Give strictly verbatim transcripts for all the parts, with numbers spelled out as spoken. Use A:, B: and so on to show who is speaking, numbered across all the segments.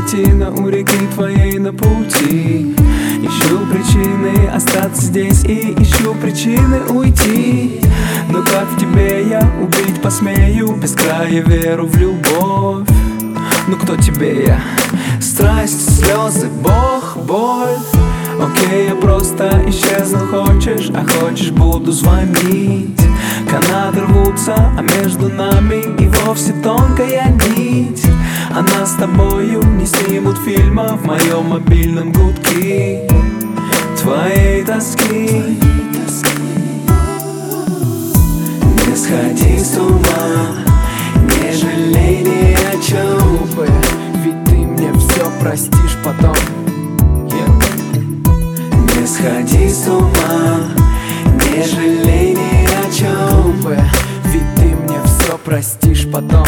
A: паутина у реки твоей на пути. Ищу причины остаться здесь и ищу причины уйти. Но как в тебе я убить посмею без края веру в любовь? Ну кто тебе я? Страсть, слезы, Бог, боль. Окей, я просто исчезну, хочешь, а хочешь буду звонить. Канаты рвутся, а между нами и вовсе тонкая нить. А нас с тобою не снимут фильма в моем мобильном гудке твоей тоски. Не сходи с ума, не жалей ни о чем, ведь ты мне все простишь потом. Не сходи с ума, не жалей ни о чем, ведь ты мне все простишь потом.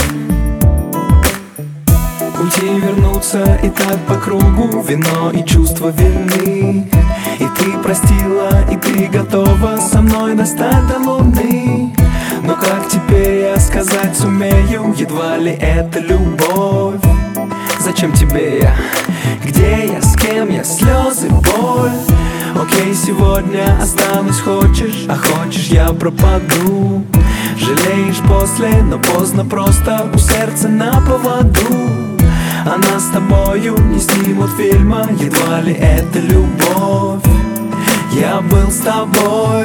A: Уйти, вернуться и так по кругу, вино и чувства верны. И ты простила, и ты готова со мной достать до луны. Но как теперь я сказать сумею, едва ли это любовь? Зачем тебе я? Где я? С кем я? Слезы, боль. Окей, сегодня останусь, хочешь, а хочешь я пропаду. Жалеешь после, но поздно, просто у сердца на поводу. А нас с тобою не снимут фильма, едва ли это любовь? Я был с тобой.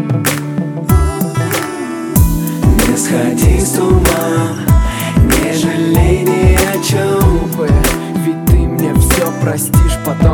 A: Не сходи с ума, не жалей ни о чем, ведь ты мне все простишь потом.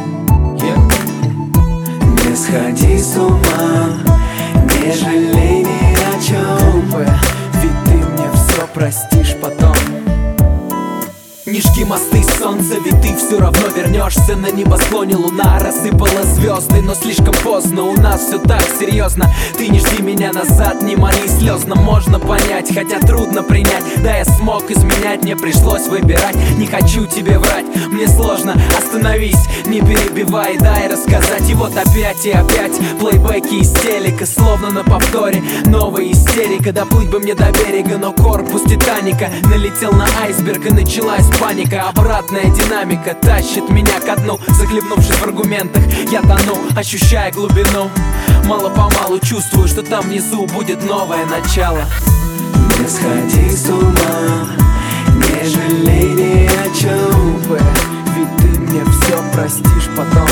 A: Не сходи с ума, не жалей ни о чем, ведь ты мне все простишь потом. Не жги мосты, солнце, ведь ты все равно вернешься. На небосклоне луна рассыпала звезды, но слишком поздно, у нас все так серьезно. Ты не жди меня назад, не моли слезно. Можно понять, хотя трудно принять. Да, я смог изменять, мне пришлось выбирать. Не хочу тебе врать, мне сложно, остановись, не перебивай, дай рассказать. И вот опять и опять плейбеки из телека, словно на повторе новая истерика. Доплыть бы мне до берега, но корпус Титаника налетел на айсберг и началась паника. Обратная динамика тащит меня ко дну. Захлебнувшись в аргументах, я тону, ощущая глубину. Мало-помалу чувствую, что там внизу будет новое начало.
B: Не сходи с ума, не жалей ни о чем, ведь ты мне все простишь потом.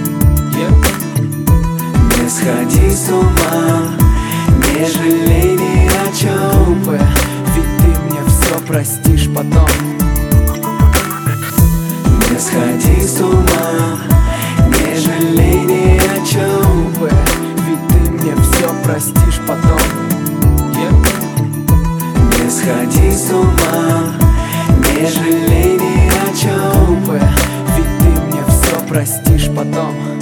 B: Не сходи с ума, не жалей ни о чем, ведь ты мне все простишь потом. Не сходи с ума, не жалей ни о чем, ведь ты мне все простишь потом. Не сходи с ума, не жалей ни о чем, ведь ты мне все простишь потом.